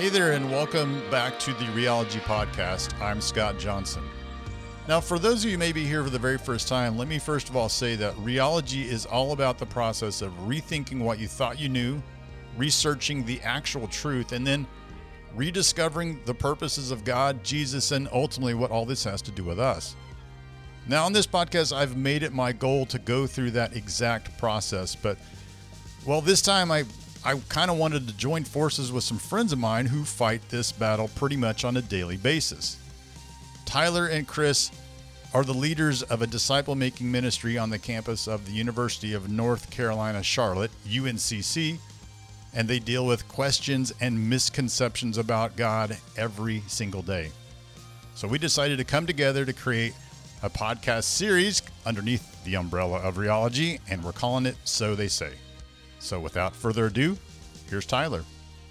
Hey there, and welcome back to the Rheology Podcast. I'm Scott Johnson. Now, for those of you who may be here for the very first time, let me first of all say that Rheology is all about the process of rethinking what you thought you knew, researching the actual truth, and then rediscovering the purposes of God, Jesus, and ultimately what all this has to do with us. Now, on this podcast, I've made it my goal to go through that exact process, but, well, this time I kind of wanted to join forces with some friends of mine who fight this battle pretty much on a daily basis. Tyler and Chris are the leaders of a disciple-making ministry on the campus of the University of North Carolina, Charlotte, UNCC, and they deal with questions and misconceptions about God every single day. So we decided to come together to create a podcast series underneath the umbrella of Rheology, and we're calling it So They Say. So without further ado, here's Tyler.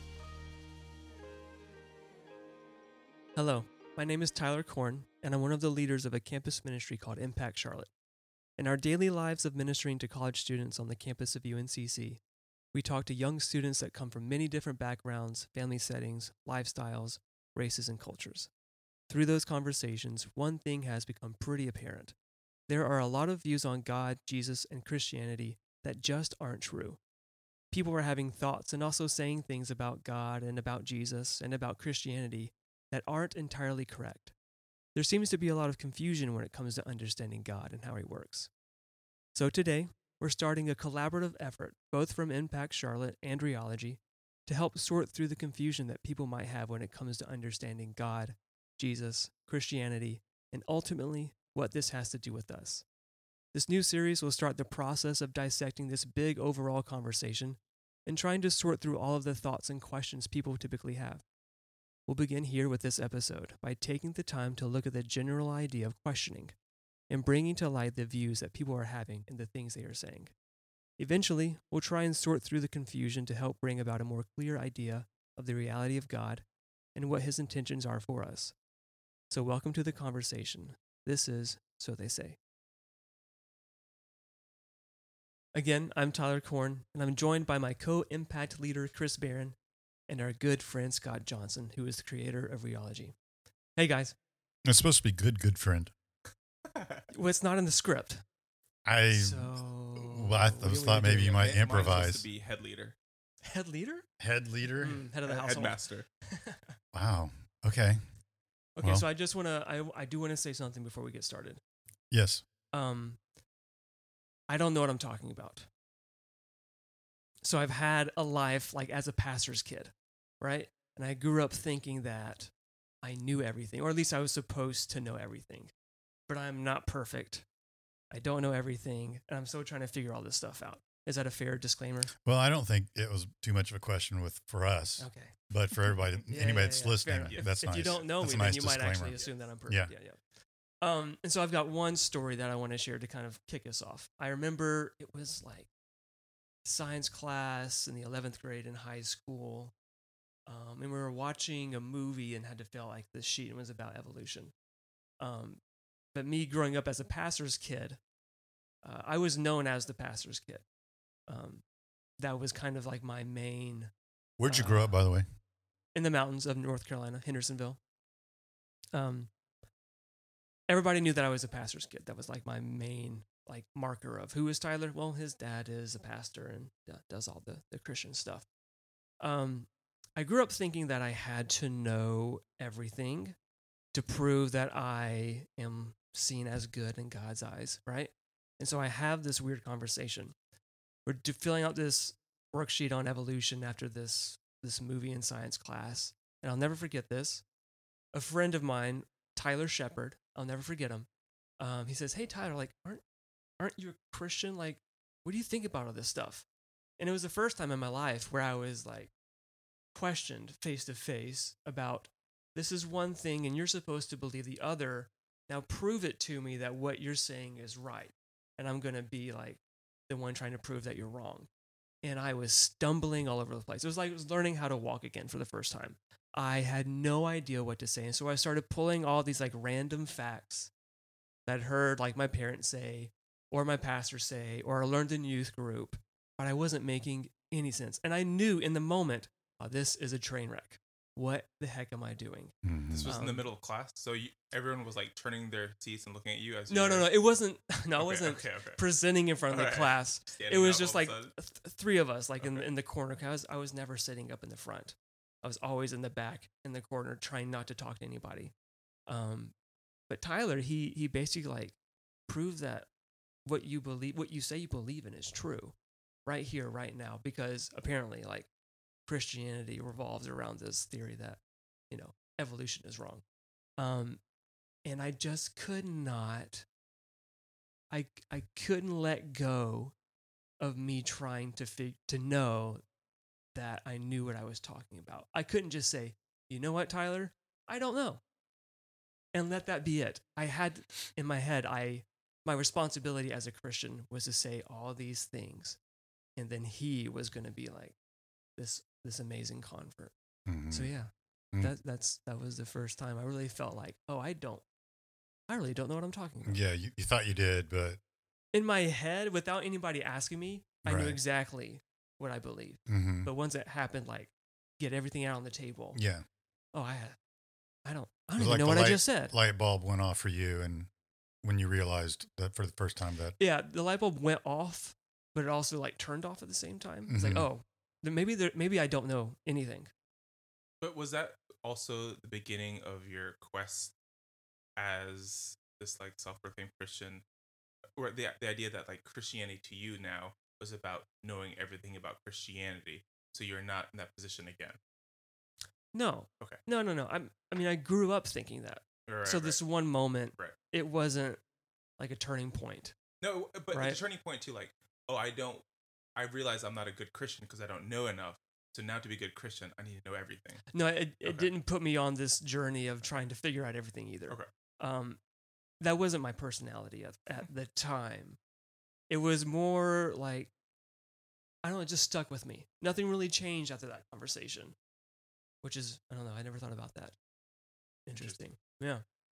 Hello, my name is Tyler Korn, and I'm one of the leaders of a campus ministry called Impact Charlotte. In our daily lives of ministering to college students on the campus of UNCC, we talk to young students that come from many different backgrounds, family settings, lifestyles, races, and cultures. Through those conversations, one thing has become pretty apparent. There are a lot of views on God, Jesus, and Christianity that just aren't true. People are having thoughts and also saying things about God and about Jesus and about Christianity that aren't entirely correct. There seems to be a lot of confusion when it comes to understanding God and how He works. So today, we're starting a collaborative effort, both from Impact Charlotte and Rheology, to help sort through the confusion that people might have when it comes to understanding God, Jesus, Christianity, and ultimately what this has to do with us. This new series will start the process of dissecting this big overall conversation and trying to sort through all of the thoughts and questions people typically have. We'll begin here with this episode by taking the time to look at the general idea of questioning and bringing to light the views that people are having and the things they are saying. Eventually, we'll try and sort through the confusion to help bring about a more clear idea of the reality of God and what His intentions are for us. So welcome to the conversation. This is So They Say. Again, I'm Tyler Korn, and I'm joined by my co-impact leader, Chris Barron, and our good friend, Scott Johnson, who is the creator of Rheology. Hey, guys. It's supposed to be good friend. Well, it's not in the script. I thought maybe you might improvise. Mine's supposed to be head leader. Head leader? Head leader? Head of the household. Headmaster. Wow. Okay. Okay, Well. so I just want to, I do want to say something before we get started. Yes. I don't know what I'm talking about. So I've had a life like as a pastor's kid, right? And I grew up thinking that I knew everything, or at least I was supposed to know everything. But I'm not perfect. I don't know everything, and I'm still trying to figure all this stuff out. Is that a fair disclaimer? Well, I don't think it was too much of a question for us. Okay. But for everybody, anybody that's listening, that's nice. If you don't know that's me, a nice then you might disclaimer. actually assume that I'm perfect. Yeah. And so I've got one story that I want to share to kind of kick us off. I remember it was like science class in the 11th grade in high school. And we were watching a movie and had to fill like this sheet. It was about evolution. But me growing up as a pastor's kid, I was known as the pastor's kid. That was kind of like my main. Where'd you grow up, by the way? In the mountains of North Carolina, Hendersonville. Everybody knew that I was a pastor's kid. That was like my main like marker of who is Tyler? Well, his dad is a pastor and does all the Christian stuff. I grew up thinking that I had to know everything to prove that I am seen as good in God's eyes, right? And so I have this weird conversation. We're filling out this worksheet on evolution after this movie in science class, and I'll never forget this. A friend of mine, Tyler Shepard, I'll never forget him. He says, "Hey Tyler, like, aren't you a Christian? Like, what do you think about all this stuff?" And it was the first time in my life where I was like questioned face to face about this is one thing and you're supposed to believe the other. Now prove it to me that what you're saying is right, and I'm gonna be like the one trying to prove that you're wrong. And I was stumbling all over the place. It was like I was learning how to walk again for the first time. I had no idea what to say. And so I started pulling all these like random facts that I'd heard like my parents say, or my pastor say, or I learned in youth group, but I wasn't making any sense. And I knew in the moment, oh, this is a train wreck. what the heck am I doing? Mhm. This was in the middle of class, so everyone was like turning their seats and looking at you as you No, were... it wasn't. No, I Okay, wasn't okay. presenting in front of the Alright. class. Standing It was up just all of like a sudden. three of us, like Okay. in the corner. 'Cause I was never sitting up in the front. I was always in the back, in the corner, trying not to talk to anybody. But Tyler, he basically like proved that what you believe, what you say you believe in, is true, right here, right now. Because apparently, like, Christianity revolves around this theory that, evolution is wrong. And I just could not. I couldn't let go of me trying to know that I knew what I was talking about. I couldn't just say, you know what, Tyler? I don't know. And let that be it. I had in my head, my responsibility as a Christian was to say all these things. And then he was going to be like this amazing convert. Mhm. So yeah, Mhm. that was the first time I really felt like, oh, I really don't know what I'm talking about. Yeah, you thought you did, but In my head, without anybody asking me, I knew Right. exactly what I believed. Mhm. But once it happened, like, get everything out on the table. Yeah, Oh, I don't It was even like know the what I just said. light bulb went off for you, and when you realized that for the first time that Yeah, the light bulb went off, but it also like turned off at the same time. It's like, Mhm. oh, then maybe I don't know anything. But was that also the beginning of your quest as this like self-proclaimed Christian, or the idea that like Christianity to you now was about knowing everything about Christianity, so you're not in that position again? No. Okay. No. I grew up thinking that. Right, So right. this one moment, Right. it wasn't like a turning point. No, but Right. the turning point too, like, oh, I realize I'm not a good Christian because I don't know enough. So now to be a good Christian, I need to know everything. No, it Okay. didn't put me on this journey of trying to figure out everything either. Okay. That wasn't my personality at the time. It was more like, I don't know, it just stuck with me. Nothing really changed after that conversation, which is, I don't know, I never thought about that. Interesting. Yeah.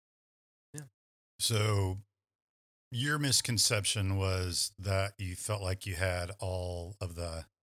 So your misconception was that you felt like you had all of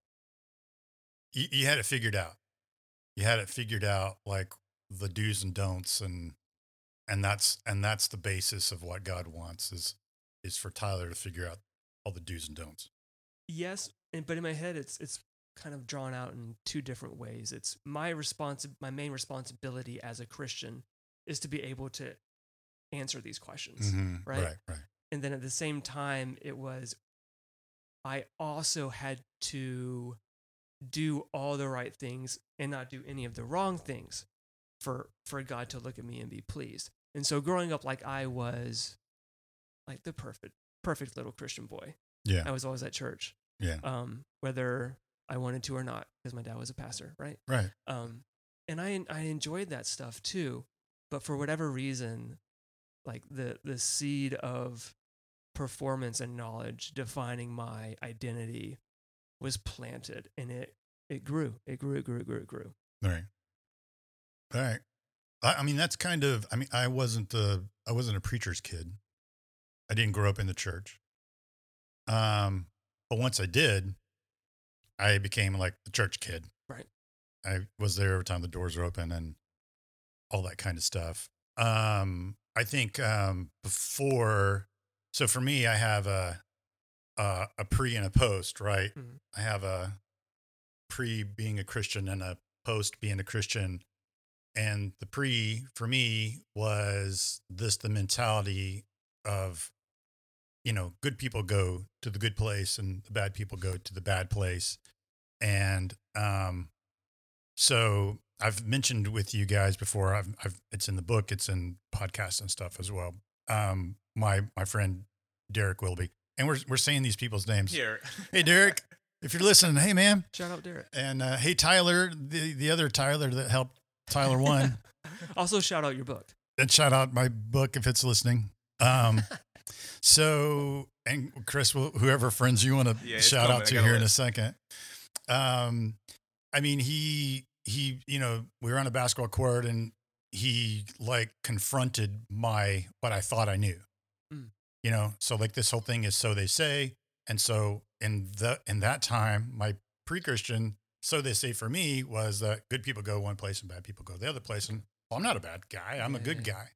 you had it figured out. You had it figured out, like the do's and don'ts, and that's the basis of what God wants is for Tyler to figure out all the do's and don'ts. Yes, but in my head, it's kind of drawn out in two different ways. It's my main responsibility as a Christian is to be able to answer these questions, Mhm. right? Right. And then at the same time, I also had to do all the right things and not do any of the wrong things for God to look at me and be pleased. And so growing up, like, I was like the perfect little Christian boy. Yeah. I was always at church. Yeah. Whether I wanted to or not, because my dad was a pastor, right? Right. And I enjoyed that stuff too, but for whatever reason, like the seed of performance and knowledge defining my identity was planted, and it grew. It grew. Right. All right. I mean, that's kind of, I mean, I wasn't a preacher's kid. I didn't grow up in the church. But once I did, I became like the church kid. Right. I was there every time the doors were open and all that kind of stuff. I think, before, so for me, I have a pre and a post, right? Mhm. I have a pre being a Christian and a post being a Christian. And the pre for me was the mentality of, good people go to the good place and the bad people go to the bad place. And so I've mentioned with you guys before, it's in the book, it's in podcasts and stuff as well. My friend Derek Wilby, and we're saying these people's names. Here. Hey, Derek, if you're listening, hey man, Shout out Derek. and hey Tyler, the other Tyler that helped Tyler one. Also, shout out your book. And shout out my book if it's listening. So, and Chris, whoever friends you want to shout out to here in a second. I mean, he, we were on a basketball court and he like confronted what I thought I knew, so like this whole thing is so they say. And so in that time, my pre-Christian so they say for me was that good people go one place and bad people go the other place. And well, I'm not a bad guy. I'm a good guy.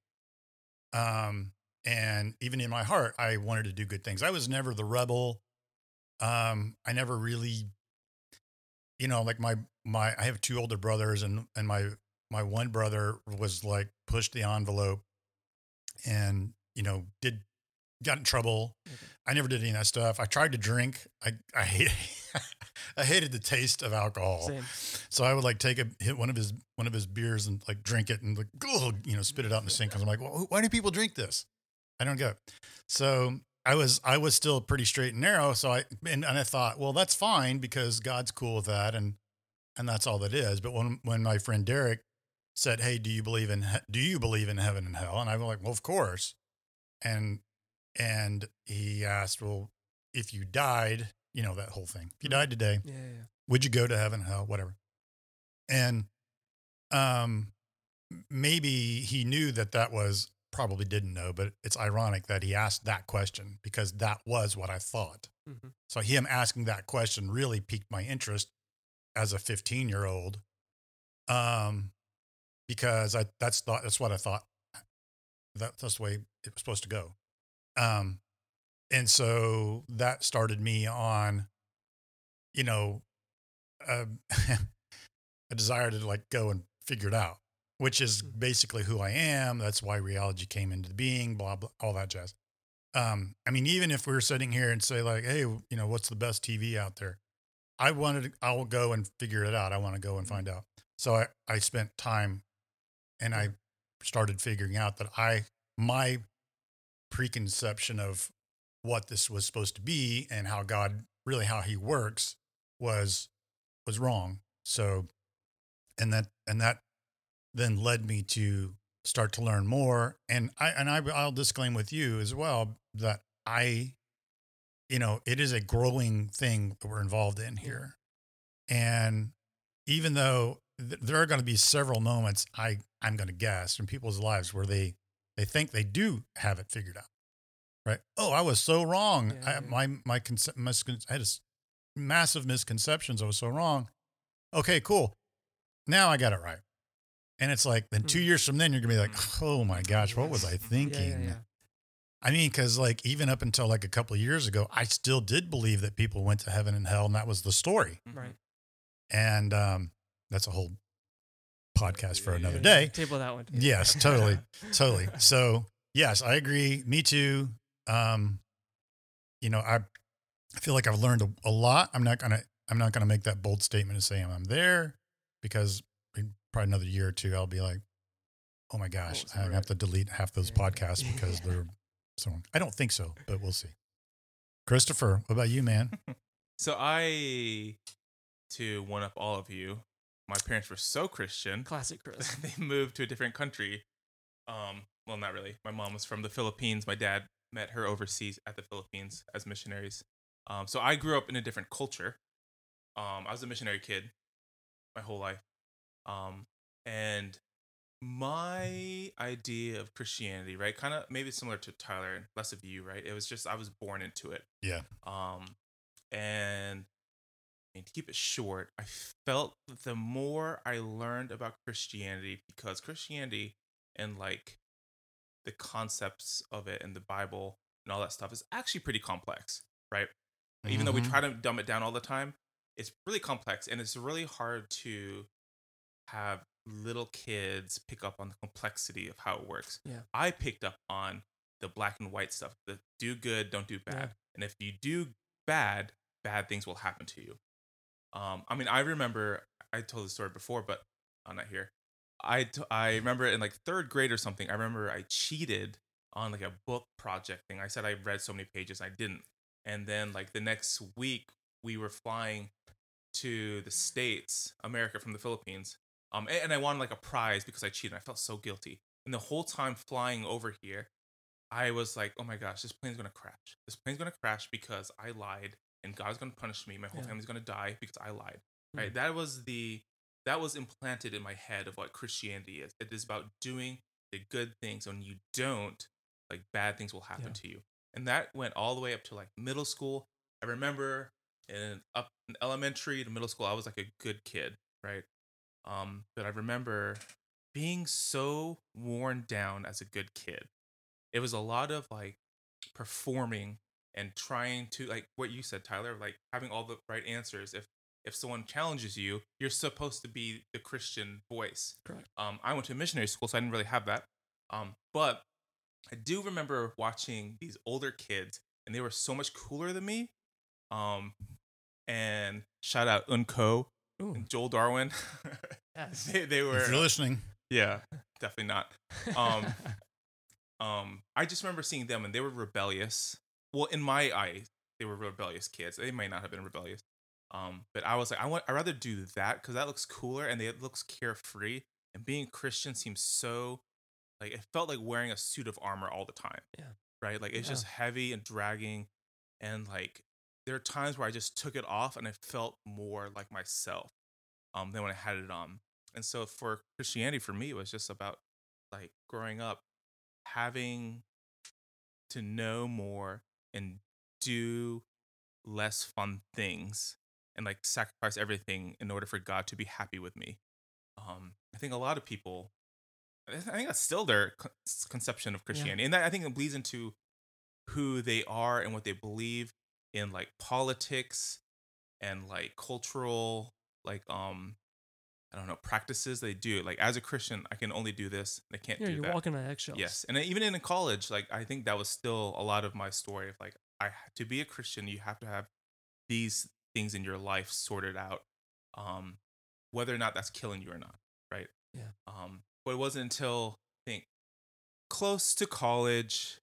And even in my heart, I wanted to do good things. I was never the rebel. I never really, like I have two older brothers and my one brother was like pushed the envelope and, got in trouble. Okay. I never did any of that stuff. I tried to drink. I hated the taste of alcohol. Same. So I would like hit one of his beers and like drink it and like, spit it out in the sink. Cause I'm like, well, why do people drink this? I don't get it. So I was still pretty straight and narrow. So I thought, well, that's fine because God's cool with that. And that's all that is. But when my friend Derek said, hey, do you believe in heaven and hell? And I was like, well, of course. And he asked, well, if you died, that whole thing, if you died today, would you go to heaven, hell, whatever? And, maybe he knew that was probably didn't know, but it's ironic that he asked that question because that was what I thought. Mm-hmm. So him asking that question really piqued my interest as a 15-year-old. Because that's what I thought that's the way it was supposed to go. And so that started me on, a desire to like go and figure it out, which is basically who I am. That's why Realogy came into being, blah, blah, all that jazz. I mean, even if we were sitting here and say like, hey, what's the best TV out there? I will go and figure it out. I want to go and find out. So I spent time and I started figuring out that my preconception of what this was supposed to be and how God really, how he works was wrong. So, and that then led me to start to learn more. And I'll disclaim with you as well that it is a growing thing that we're involved in here. And even though there are going to be several moments, I'm going to guess, in people's lives where they think they do have it figured out, right? Oh, I was so wrong. I had massive misconceptions. I was so wrong. Okay, cool. Now I got it right. And it's like, then 2 years from then, you're going to be like, oh my gosh, what was I thinking? Yeah. I mean, because like even up until like a couple of years ago, I still did believe that people went to heaven and hell, and that was the story. Right. And that's a whole podcast for another day. Table that one. Yes, totally. So yes, I agree. Me too. I feel like I've learned a lot. I'm not gonna make that bold statement and say I'm there, because in probably another year or two, I'll be like, oh my gosh, I have to delete half those podcasts because they're so. I don't think so, but we'll see. Christopher, what about you, man? So to one up all of you, my parents were so Christian. Classic Chris. They moved to a different country. Well, not really. My mom was from the Philippines. My dad met her overseas at the Philippines as missionaries. So I grew up in a different culture. I was a missionary kid my whole life. And my idea of Christianity, right, kind of maybe similar to Tyler and less of you, right? It was just I was born into it. Yeah. And to keep it short, I felt the more I learned about Christianity, because Christianity and like the concepts of it and the Bible and all that stuff is actually pretty complex, right? Mm-hmm. Even though we try to dumb it down all the time, it's really complex, and it's really hard to have little kids pick up on the complexity of how it works. Yeah. I picked up on the black and white stuff, the do good, don't do bad. Yeah. And if you do bad things will happen to you. I mean, I remember, I told the story before, but I'm not here. I remember in like third grade or something, I remember I cheated on like a book project thing. I said I read so many pages, I didn't. And then like the next week, we were flying to the States, America, from the Philippines. And I wanted like a prize because I cheated. I felt so guilty. And the whole time flying over here, I was like, oh my gosh, this plane's going to crash. This plane's going to crash because I lied, and God's going to punish me. My whole family's going to die because I lied. Right? That was implanted in my head of what Christianity is. It is about doing the good things. When you don't, like bad things will happen to you. And that went all the way up to like middle school. I remember And up in elementary to middle school, I was like a good kid, right? But I remember being so worn down as a good kid. It was a lot of like performing and trying to, like what you said, Tyler, like having all the right answers. If someone challenges you, you're supposed to be the Christian voice. Correct. I went to a missionary school, so I didn't really have that. But I do remember watching these older kids, and they were so much cooler than me. And shout out Unco and Joel Darwin. Yes. they were. If you're listening, Yeah, definitely not. I just remember seeing them, and they were rebellious. Well, in my eyes, they were rebellious kids. They might not have been rebellious. But I was like, I'd rather do that because that looks cooler and it looks carefree. And being Christian seems so, like, it felt like wearing a suit of armor all the time. Yeah. Right? Like, it's just heavy and dragging. And, like, there are times where I just took it off and I felt more like myself than when I had it on. And so for Christianity, for me, it was just about, like, growing up, having to know more and do less fun things and, like, sacrifice everything in order for God to be happy with me. I think a lot of people, I think that's still their conception of Christianity. And that, I think, it bleeds into who they are and what they believe in, like, politics and, like, cultural, like, I don't know, practices they do. Like, as a Christian, I can only do this. I can't do that. You're walking on eggshells. Yes. And even in college, like, I think that was still a lot of my story of, like, to be a Christian, you have to have these things in your life sorted out, whether or not that's killing you or not, right? Yeah. But it wasn't until, I think, close to college,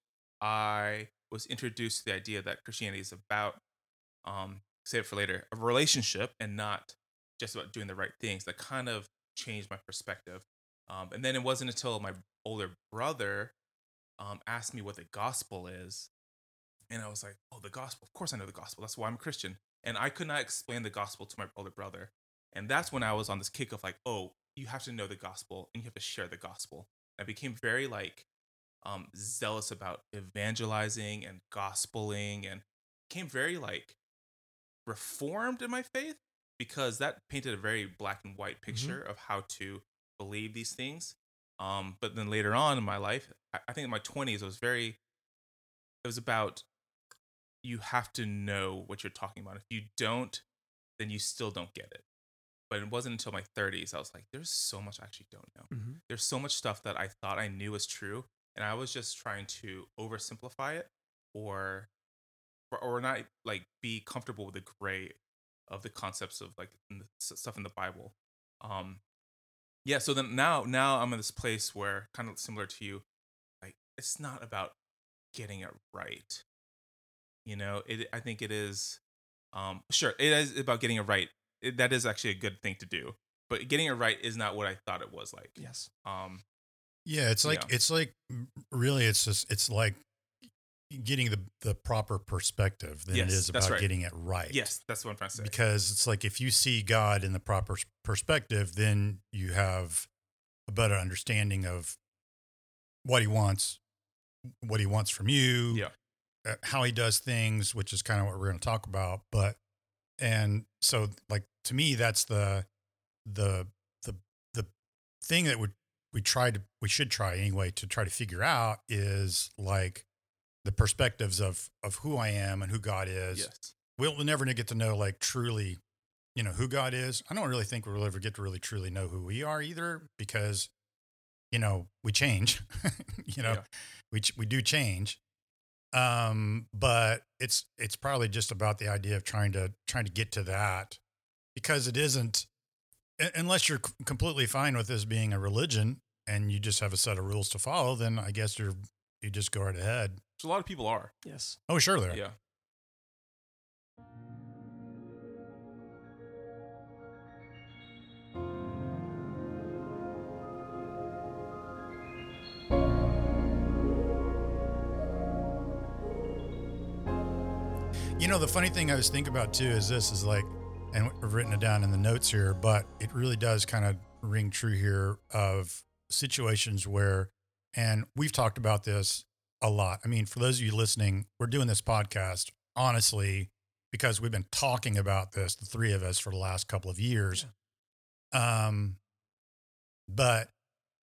I was introduced to the idea that Christianity is about, save it for later, a relationship and not just about doing the right things. That kind of changed my perspective. And then it wasn't until my older brother asked me what the gospel is. And I was like, oh, the gospel. Of course I know the gospel. That's why I'm a Christian. And I could not explain the gospel to my older brother. And that's when I was on this kick of, like, oh, you have to know the gospel and you have to share the gospel. I became very, like, zealous about evangelizing and gospeling, and became very, like, reformed in my faith, because that painted a very black and white picture of how to believe these things. But then later on in my life, I think in my 20s, it was about, you have to know what you're talking about. If you don't, then you still don't get it. But it wasn't until my 30s, I was like, there's so much I actually don't know. Mm-hmm. There's so much stuff that I thought I knew was true, and I was just trying to oversimplify it, or not, like, be comfortable with the gray of the concepts of, like, stuff in the Bible. So then now I'm in this place where, kind of similar to you, like, it's not about getting it right. You know, I think it is, sure, it is about getting it right. That is actually a good thing to do, but getting it right is not what I thought it was like. Yes. it's like really, it's like getting the proper perspective than it is about getting it right. Yes, that's what I'm trying to say. Because it's like, if you see God in the proper perspective, then you have a better understanding of what he wants from you, how he does things, which is kind of what we're going to talk about. And so, like, to me, that's the thing that we should try anyway to try to figure out, is like the perspectives of who I am and who God is. Yes. We'll never get to know, like, truly, who God is. I don't really think we'll ever get to really truly know who we are either, because, we change, we do change. But it's probably just about the idea of trying to get to that, because it isn't, unless you're completely fine with this being a religion and you just have a set of rules to follow, then I guess you just go right ahead. So a lot of people are. Yes. Oh, sure there. Yeah. The funny thing I was thinking about too is like, and we've written it down in the notes here, but it really does kind of ring true here, of situations where, and we've talked about this a lot. I mean, for those of you listening, we're doing this podcast honestly because we've been talking about this, the three of us, for the last couple of years. But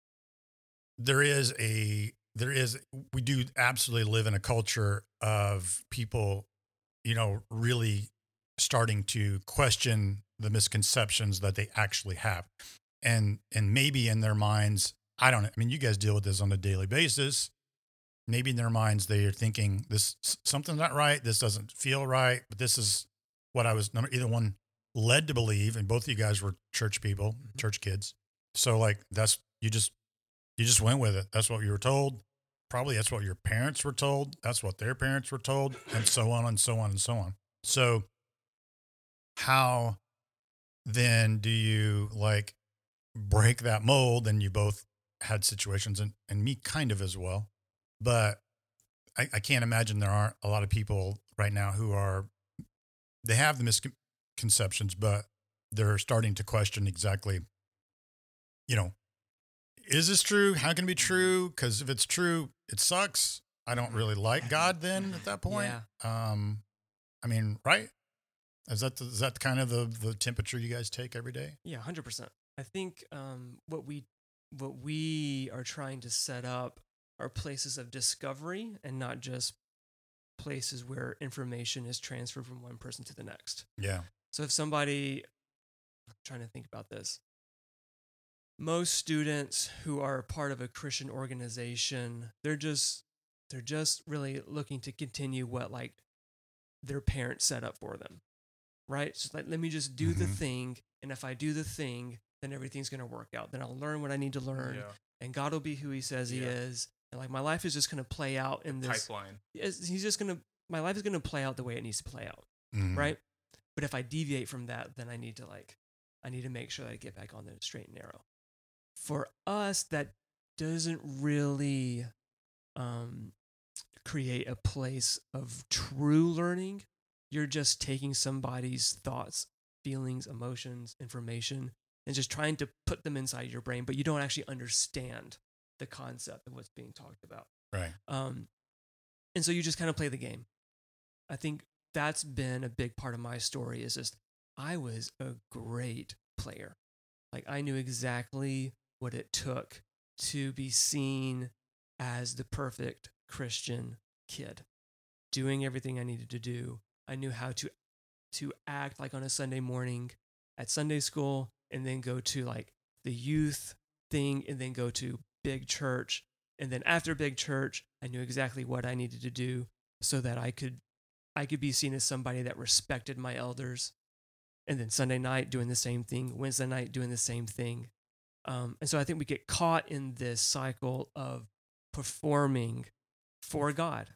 we do absolutely live in a culture of people, really starting to question the misconceptions that they actually have. And maybe in their minds, I don't know. I mean, you guys deal with this on a daily basis. Maybe in their minds, they are thinking something's not right. This doesn't feel right, but this is what I was either one led to believe. And both of you guys were church people, church kids. So like you just went with it. That's what you were told. Probably that's what your parents were told. That's what their parents were told, and so on and so on and so on. So how then do you like break that mold? And you both had situations, and me kind of as well. But I can't imagine there aren't a lot of people right now they have the misconceptions, but they're starting to question exactly, is this true? How can it be true? Because if it's true, it sucks. I don't really like God then at that point. Yeah. I mean, right? Is that kind of the temperature you guys take every day? Yeah, 100%. I think what we are trying to set up are places of discovery and not just places where information is transferred from one person to the next. Yeah. So if somebody, I'm trying to think about this. Most students who are part of a Christian organization, they're just really looking to continue what like their parents set up for them, right? So like, let me just do the thing, and if I do the thing, then everything's going to work out. Then I'll learn what I need to learn, and God will be who He says He is, and like my life is just going to play out in this pipeline. My life is going to play out the way it needs to play out, right? But if I deviate from that, then I need to make sure that I get back on the straight and narrow. For us, that doesn't really create a place of true learning. You're just taking somebody's thoughts, feelings, emotions, information, and just trying to put them inside your brain, but you don't actually understand the concept of what's being talked about. Right. And so you just kind of play the game. I think that's been a big part of my story, is just I was a great player. Like I knew exactly what it took to be seen as the perfect Christian kid, doing everything I needed to do. I knew how to act like on a Sunday morning at Sunday school, and then go to like the youth thing, and then go to big church. And then after big church, I knew exactly what I needed to do so that I could be seen as somebody that respected my elders. And then Sunday night doing the same thing, Wednesday night doing the same thing. And so I think we get caught in this cycle of performing for God.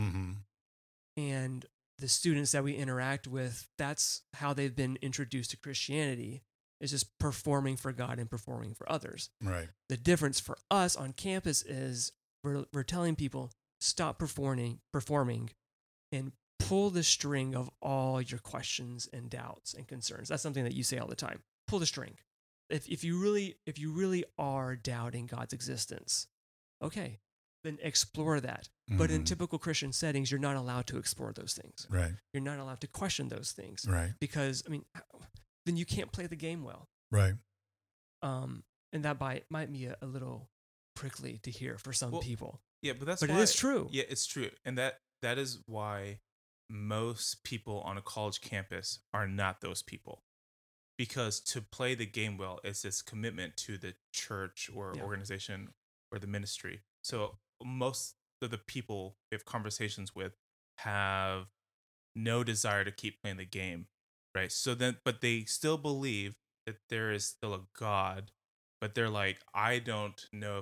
And the students that we interact with, that's how they've been introduced to Christianity, is just performing for God and performing for others. Right. The difference for us on campus is we're telling people, stop performing and pull the string of all your questions and doubts and concerns. That's something that you say all the time. Pull the string. If you really are doubting God's existence, okay, then explore that. But in typical Christian settings, you're not allowed to explore those things. Right. You're not allowed to question those things. Right. Because, I mean, then you can't play the game well. Right. And that might be a little prickly to hear for some people. Yeah, but it is true. Yeah, it's true. And that is why most people on a college campus are not those people. Because to play the game well is this commitment to the church or organization or the ministry. So most of the people we have conversations with have no desire to keep playing the game, right? So then, but they still believe that there is still a God, but they're like, I don't know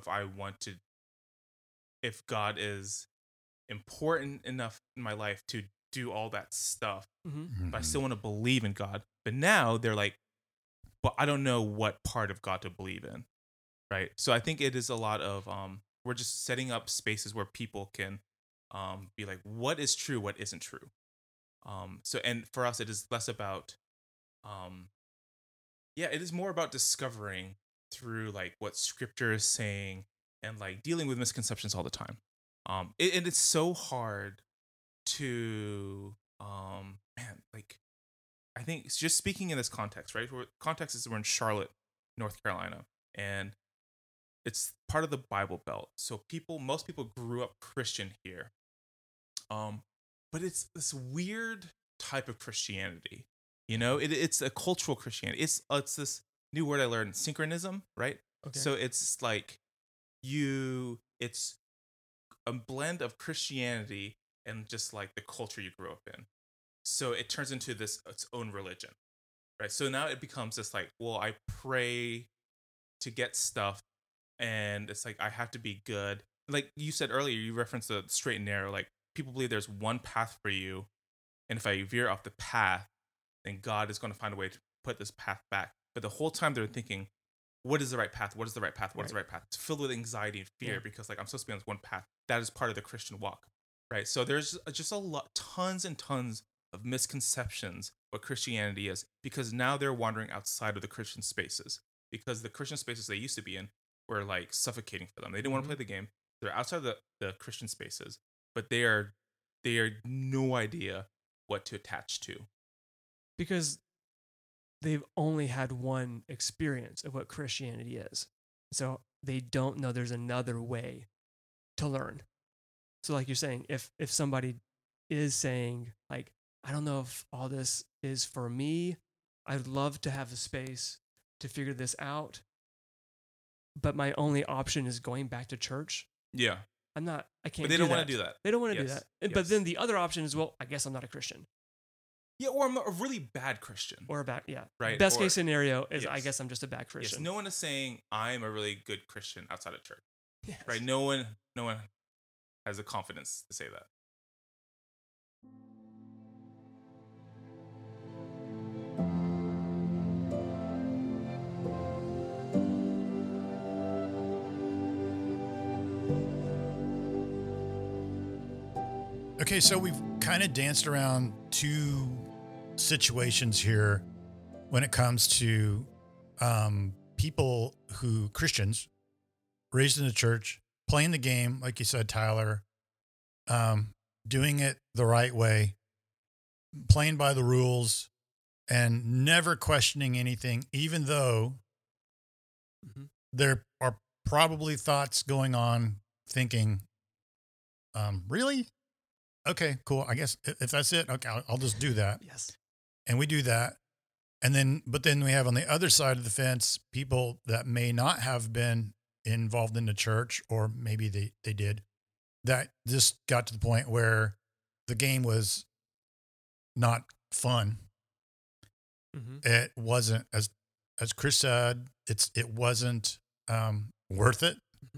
if God is important enough in my life to do all that stuff, but I still want to believe in God. But now they're like, but I don't know what part of God to believe in, right? So I think it is a lot of we're just setting up spaces where people can be like, what is true, what isn't true. So and for us, it is less about, it is more about discovering through like what Scripture is saying and like dealing with misconceptions all the time. And it's so hard to man, like, I think it's just speaking in this context, right? Context is we're in Charlotte, North Carolina, and it's part of the Bible Belt. So most people grew up Christian here. But it's this weird type of Christianity. You know, it's a cultural Christianity. It's this new word I learned, synchronism, right? Okay. So it's like it's a blend of Christianity and just like the culture you grew up in. So it turns into its own religion, right? So now it becomes this like, well, I pray to get stuff, and it's like I have to be good. Like you said earlier, you referenced the straight and narrow. Like people believe there's one path for you, and if I veer off the path, then God is going to find a way to put this path back. But the whole time they're thinking, what is the right path? What is the right path? What is the right path? It's filled with anxiety and fear because like I'm supposed to be on this one path. That is part of the Christian walk, right? So there's just tons and tons of misconceptions what Christianity is, because now they're wandering outside of the Christian spaces, because the Christian spaces they used to be in were like suffocating for them. They didn't want to play the game. They're outside of the Christian spaces, but they are no idea what to attach to. Because they've only had one experience of what Christianity is. So they don't know there's another way to learn. So like you're saying, if somebody is saying like, I don't know if all this is for me, I'd love to have the space to figure this out, but my only option is going back to church. Yeah. I can't. But they don't want to do that. They don't want to do Yes. that. But then the other option is, well, I guess I'm not a Christian. Yeah, or I'm a really bad Christian. Or yeah. Right. Best case scenario is, I Yes. guess I'm just a bad Christian. Yes, no one is saying I'm a really good Christian outside of church. Yes. Right? No one has the confidence to say that. Okay, so we've kind of danced around two situations here when it comes to Christians raised in the church, playing the game, like you said, Tyler, doing it the right way, playing by the rules, and never questioning anything, even though there are probably thoughts going on thinking, really? Okay, cool. I guess if that's it, okay, I'll just do that. Yes. And we do that. But then we have on the other side of the fence, people that may not have been involved in the church, or maybe they did, that just got to the point where the game was not fun. It wasn't, as Chris said, it wasn't worth it.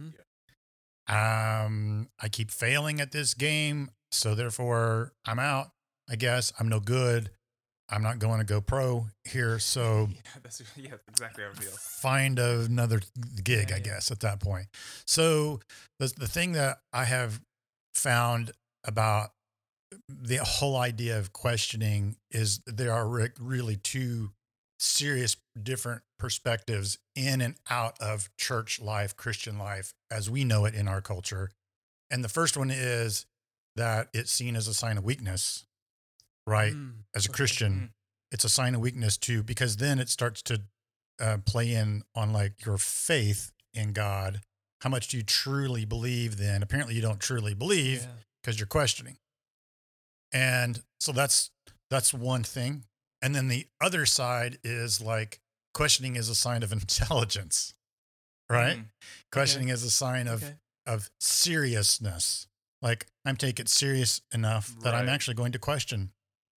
I keep failing at this game, so therefore I'm out. I guess I'm no good. I'm not going to go pro here, so that's exactly how I feel. Find another gig, I guess, at that point. So the thing that I have found about the whole idea of questioning is there are really two serious different perspectives in and out of church life, Christian life, as we know it in our culture. And the first one is that it's seen as a sign of weakness, right? As a Christian, it's a sign of weakness too, because then it starts to play in on like your faith in God. How much do you truly believe then? Apparently you don't truly believe because you're questioning. And so that's one thing. And then the other side is like questioning is a sign of intelligence, right? Questioning is a sign of seriousness. Like I'm taking it serious enough that I'm actually going to question.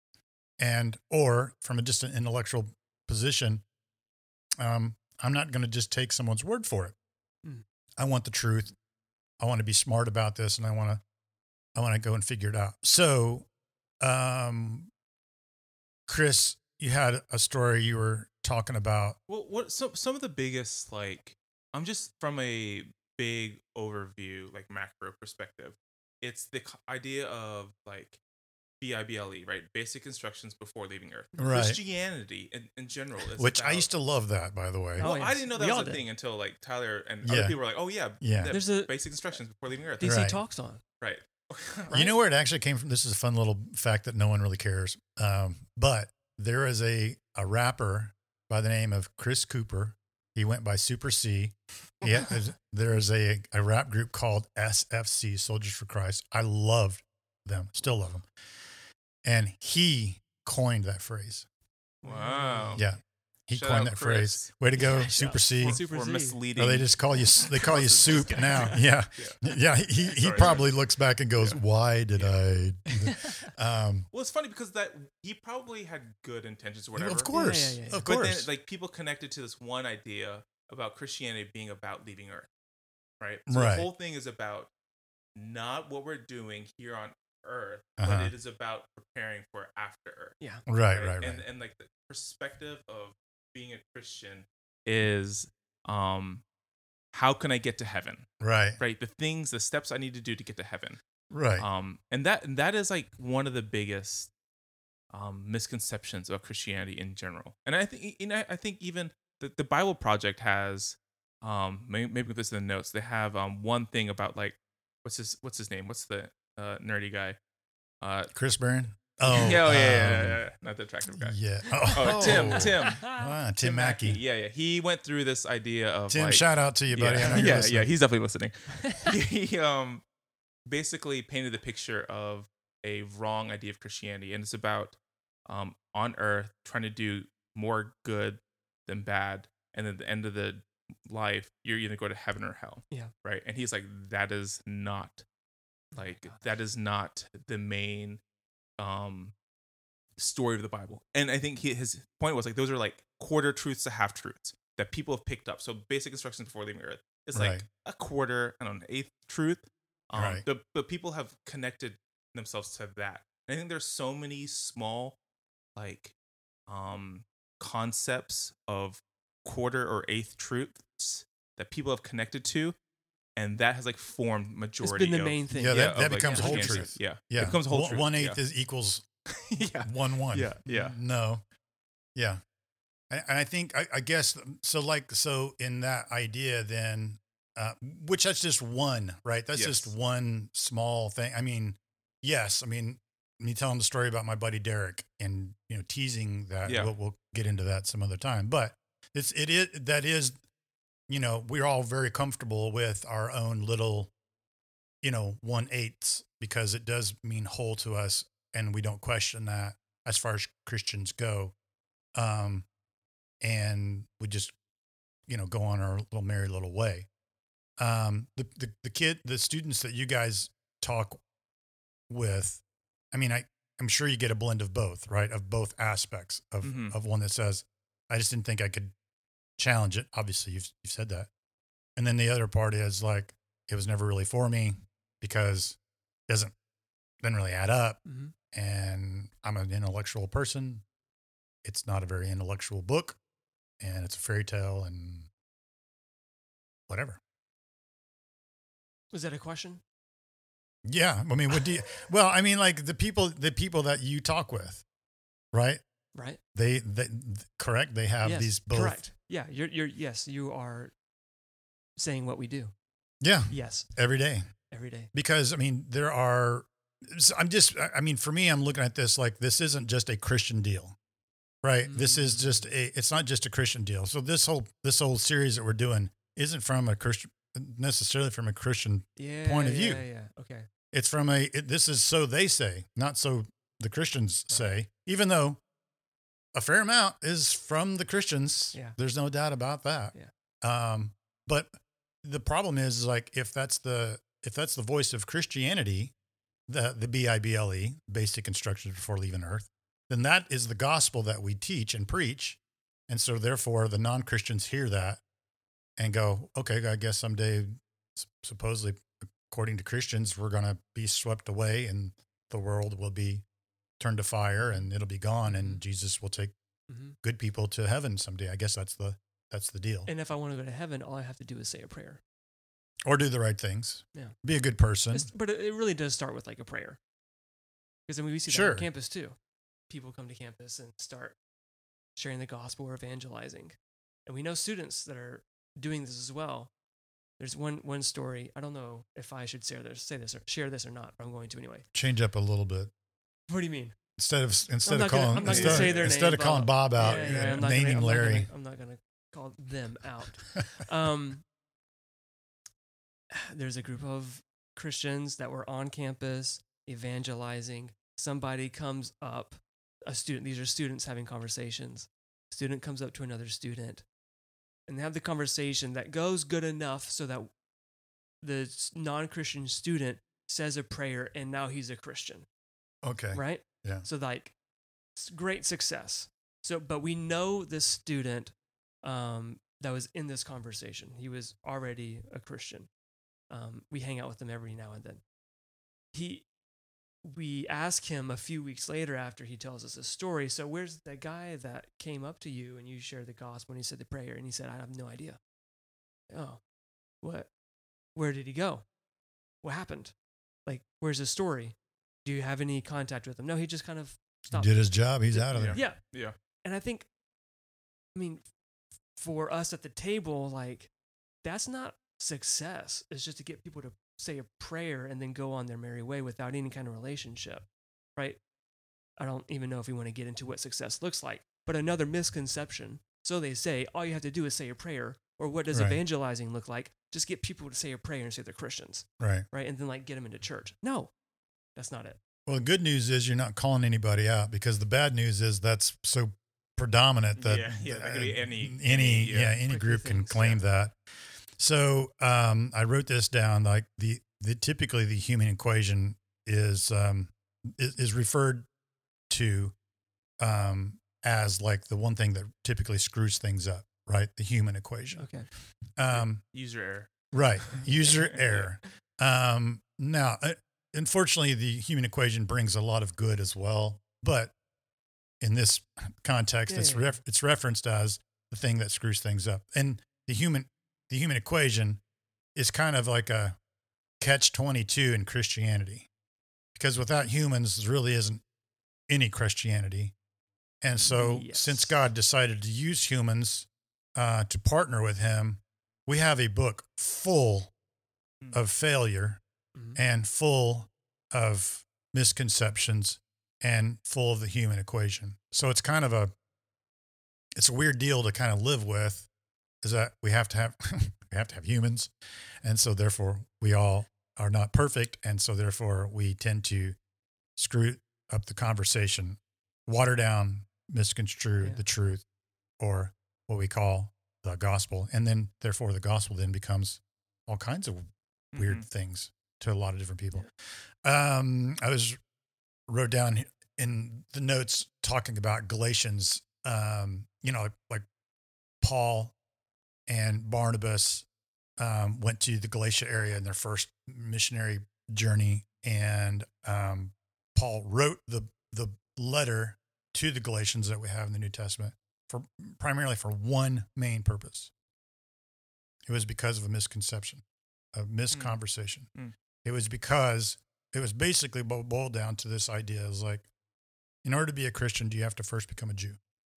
Or from a distant intellectual position, I'm not going to just take someone's word for it. I want the truth. I want to be smart about this, and I want to go and figure it out. So, Chris, you had a story you were talking about. Well, some of the biggest, like, I'm just from a big overview, like macro perspective. It's the idea of like BIBLE, right? Basic instructions before leaving Earth. Right. Christianity in general. Which I used to love that, by the way. I didn't know that was a thing until like Tyler and other people were like, oh yeah. There's basic instructions before leaving Earth. DC talks on. Right. You know where it actually came from? This is a fun little fact that no one really cares. But there is a rapper by the name of Chris Cooper. He went by Super C. There is a rap group called SFC, Soldiers for Christ. I loved them, still love them. And he coined that phrase. Wow. Yeah. He Shout coined out that Chris. phrase. Way to go, Yeah, Super C. Super For Z. misleading. Oh, they just call you Close Soup this guy. now. Yeah. Yeah. He Sorry, probably looks back and goes, Yeah. why did I? Well, it's funny because that he probably had good intentions or whatever. Of course. Yeah. Of But then, course. like, people connected to this one idea about Christianity being about leaving Earth, right? So Right. the whole thing is about not what we're doing here on Earth, Uh-huh. but it is about preparing for after Earth. Right. And like the perspective of being a Christian is, how can I get to heaven? Right. Right, the steps I need to do to get to heaven. Right. And that is like one of the biggest misconceptions about Christianity in general. And I think even the Bible Project has maybe with this in the notes, they have one thing about like what's his name? What's the nerdy guy? Chris Barron. Oh, yeah. Not the attractive guy. Yeah. Oh, Tim. Tim Mackey. Yeah. He went through this idea of Tim, like, shout out to you, buddy. I know you're yeah, listening. he's definitely listening. He basically painted the picture of a wrong idea of Christianity, and it's about on Earth trying to do more good than bad, and at the end of the life, you're either go to heaven or hell. Yeah. Right. And he's like, that is not the main story of the Bible. And I think his point was like those are like quarter truths to half truths that people have picked up. So basic instructions before leaving Earth is like Right. a quarter, I don't know, eighth truth. Right. But people have connected themselves to that. And I think there's so many small like concepts of quarter or eighth truths that people have connected to, and that has like formed It's majority. been the of, main thing. Yeah, that of, like, becomes whole Christianity. truth. Yeah, Yeah. it becomes whole truth. 1/8 yeah. is equals yeah. 1/1. Yeah. No. Yeah. And I think, I guess, so in that idea, then, which that's just one, right? That's Yes. just one small thing. I mean, yes. I mean, me telling the story about my buddy Derek and, teasing that, Yeah. we'll get into that some other time. But that is, we're all very comfortable with our own little, 1/8 because it does mean whole to us. And we don't question that as far as Christians go. And we just, go on our little merry little way. The students that you guys talk with, I mean, I'm sure you get a blend of both, right? Of both aspects of, Mhm. of one that says, I just didn't think I could challenge it. Obviously you've said that. And then the other part is like, it was never really for me because it doesn't really add up. Mhm. And I'm an intellectual person. It's not a very intellectual book, and it's a fairy tale and whatever. Was that a question? Yeah. I mean, well, I mean, like the people that you talk with, right? Right. They correct. They have Yes, these both. Correct. Yeah. Yes, you are saying what we do. Yeah. Yes. Every day. Every day. Because I mean, for me, I'm looking at this like this isn't just a Christian deal, right? This is just it's not just a Christian deal. So this whole series that we're doing isn't from necessarily from a Christian Yeah. point of view. Yeah. Okay. It's from this is so they say, not so the Christians say, even though a fair amount is from the Christians. Yeah. There's no doubt about that. Yeah. But the problem is like, if that's the voice of Christianity, the BIBLE, basic instructions before leaving Earth, then that is the gospel that we teach and preach. And so therefore the non-Christians hear that and go, okay, I guess someday, supposedly, according to Christians, we're going to be swept away and the world will be turned to fire and it'll be gone and Jesus will take Mhm. good people to heaven someday. I guess that's the deal. And if I want to go to heaven, all I have to do is say a prayer. Or do the right things. Yeah. Be a good person. But it really does start with like a prayer. Because I mean, we see that Sure. on campus too. People come to campus and start sharing the gospel or evangelizing. And we know students that are doing this as well. There's one story. I don't know if I should share this or not, but I'm going to anyway. Change up a little bit. What do you mean? Instead of I'm not gonna say their name, calling Bob out, naming Larry. I'm not gonna call them out. There's a group of Christians that were on campus evangelizing. Somebody comes up, a student. These are students having conversations. Student comes up to another student, and they have the conversation that goes good enough so that the non-Christian student says a prayer, and now he's a Christian. Okay. Right? Yeah. So like, great success. So, but we know this student that was in this conversation. He was already a Christian. We hang out with him every now and then. We ask him a few weeks later after he tells us his story. So where's the guy that came up to you and you shared the gospel and he said the prayer? And he said, I have no idea. Oh, what? Where did he go? What happened? Like, where's his story? Do you have any contact with him? No, he just kind of stopped. Did his job. He's out of there. Yeah. And I think, for us at the table, like, that's not success. It's just to get people to say a prayer and then go on their merry way without any kind of relationship, right? I don't even know if we want to get into what success looks like, but another misconception. So they say, all you have to do is say a prayer. Or what does evangelizing look like? Just get people to say a prayer and say they're Christians. Right. And then get them into church. No. That's not it. Well, the good news is you're not calling anybody out, because the bad news is that's so predominant that that could be any group can claim that. So I wrote this down. Like the typically the human equation is referred to as like the one thing that typically screws things up. Right, the human equation. Okay. User error. Right, user error. Now. Unfortunately, the human equation brings a lot of good as well, but in this context, it's referenced as the thing that screws things up. And the human equation is kind of like a catch-22 in Christianity, because without humans, there really isn't any Christianity. And so, since God decided to use humans to partner with Him, we have a book full of failure. And full of misconceptions and full of the human equation. So it's kind of it's a weird deal to kind of live with, is that we have to have humans. And so therefore we all are not perfect. And so therefore we tend to screw up the conversation, water down, misconstrue the truth, or what we call the gospel. And then therefore the gospel then becomes all kinds of weird things to a lot of different people. I wrote down in the notes talking about Galatians, like Paul and Barnabas went to the Galatia area in their first missionary journey. And Paul wrote the letter to the Galatians that we have in the New Testament primarily for one main purpose. It was because of a misconception, a misconversation. It was because it was basically boiled down to this idea is like, in order to be a Christian, do you have to first become a Jew?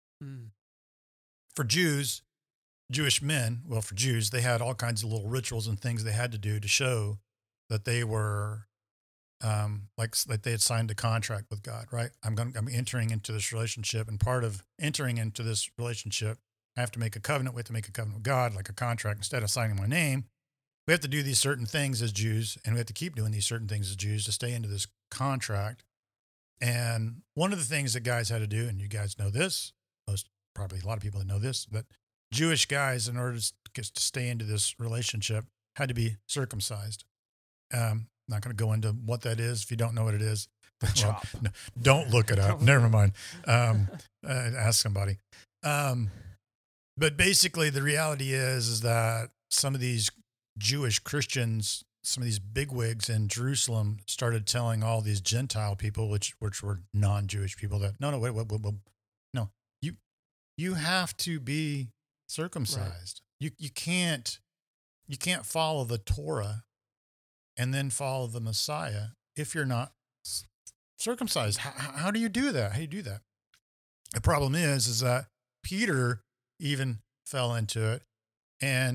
For Jews, Jewish men, for Jews, they had all kinds of little rituals and things they had to do to show that they were like they had signed a contract with God, right? I'm entering into this relationship, and part of entering into this relationship, I have to make a covenant. We have to make a covenant with God, like a contract. Instead of signing my name, we have to do these certain things as Jews, and we have to keep doing these certain things as Jews to stay into this contract. And one of the things that guys had to do, and you guys know this, probably a lot of people that know this, but Jewish guys, in order to stay into this relationship, had to be circumcised. Not going to go into what that is if you don't know what it is. No, don't look it up. Never mind. Ask somebody. But basically, the reality is that some of these Jewish Christians, some of these bigwigs in Jerusalem started telling all these Gentile people, which were non-Jewish people, that wait, no, you have to be circumcised. Right. You can't follow the Torah and then follow the Messiah if you're not circumcised. How do you do that? How do you do that? The problem is that Peter even fell into it, and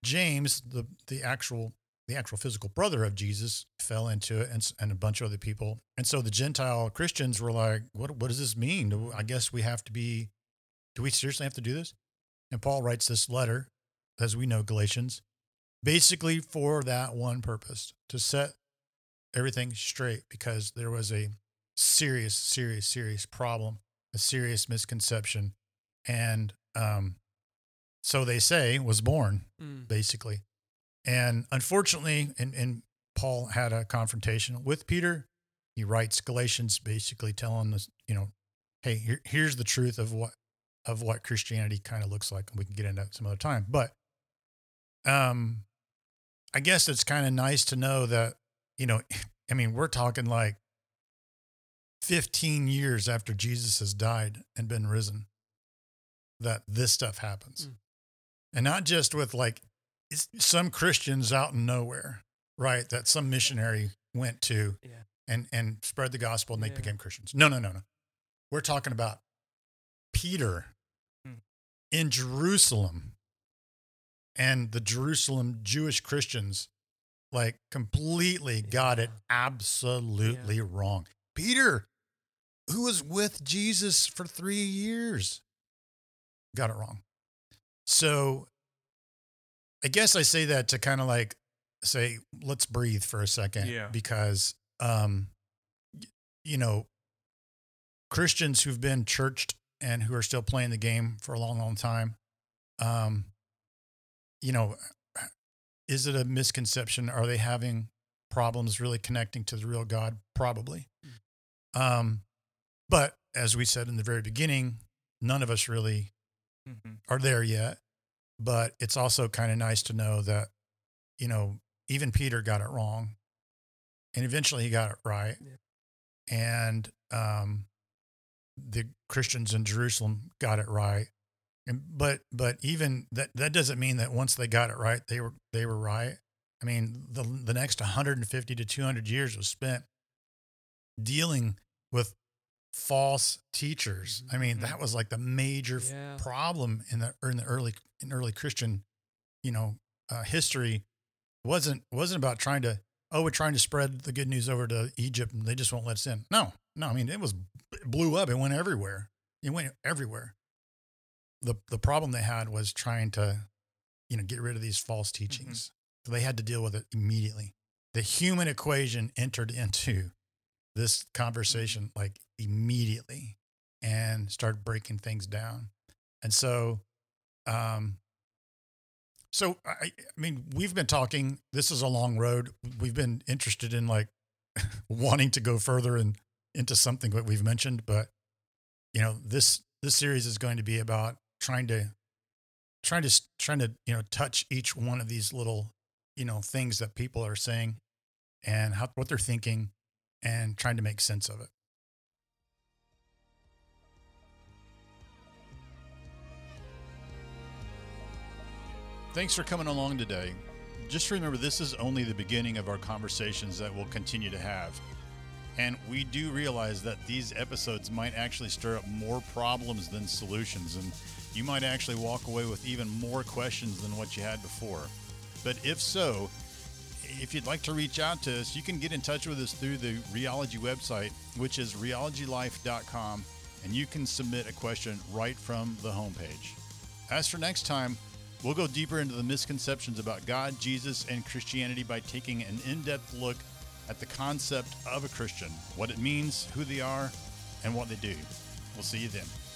James, the actual physical brother of Jesus, fell into it, and a bunch of other people. And so the Gentile Christians were like, what does this mean? I guess do we seriously have to do this? And Paul writes this letter, as we know, Galatians, basically for that one purpose, to set everything straight, because there was a serious problem, a serious misconception. And so they say was born, basically. And unfortunately, and Paul had a confrontation with Peter. He writes Galatians basically telling us, hey, here's the truth of what Christianity kind of looks like. And we can get into that some other time. But I guess it's kind of nice to know that, we're talking like 15 years after Jesus has died and been risen, that this stuff happens. And not just with some Christians out in nowhere, right? That some missionary went to and spread the gospel and they became Christians. No. We're talking about Peter in Jerusalem, and the Jerusalem Jewish Christians completely got it absolutely wrong. Peter, who was with Jesus for 3 years, got it wrong. So I guess I say that to kind of say, let's breathe for a second. Yeah. Because, Christians who've been churched and who are still playing the game for a long, long time, is it a misconception? Are they having problems really connecting to the real God? Probably. But as we said in the very beginning, none of us really are there yet. But it's also kind of nice to know that, even Peter got it wrong, and eventually he got it right. Yeah. And the Christians in Jerusalem got it right. But even that doesn't mean that once they got it right, they were right. I mean, the next 150 to 200 years was spent dealing with false teachers. I mean, that was the major problem in the early Christian, history. Wasn't about trying to, we're trying to spread the good news over to Egypt and they just won't let us in. No. I mean, it blew up. It went everywhere. The problem they had was trying to, get rid of these false teachings. So they had to deal with it immediately. The human equation entered into this conversation immediately and started breaking things down. And so, we've been talking, this is a long road. We've been interested in wanting to go further and into something that we've mentioned, but this series is going to be about trying to touch each one of these little, things that people are saying and what they're thinking and trying to make sense of it. Thanks for coming along today. Just remember, this is only the beginning of our conversations that we'll continue to have. And we do realize that these episodes might actually stir up more problems than solutions, and you might actually walk away with even more questions than what you had before. But if so, if you'd like to reach out to us, you can get in touch with us through the Rheology website, which is rheologylife.com, and you can submit a question right from the homepage. As for next time, we'll go deeper into the misconceptions about God, Jesus, and Christianity by taking an in-depth look at the concept of a Christian, what it means, who they are, and what they do. We'll see you then.